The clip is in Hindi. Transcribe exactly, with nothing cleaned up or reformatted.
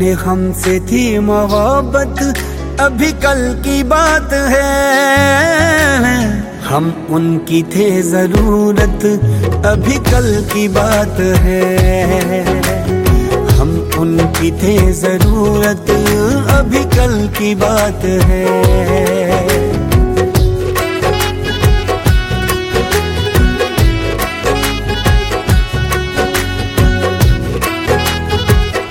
पहले हमसे थी मोहब्बत, अभी कल की बात है। हम उनकी थे जरूरत, अभी कल की बात है। हम उनकी थे जरूरत, अभी कल की बात है।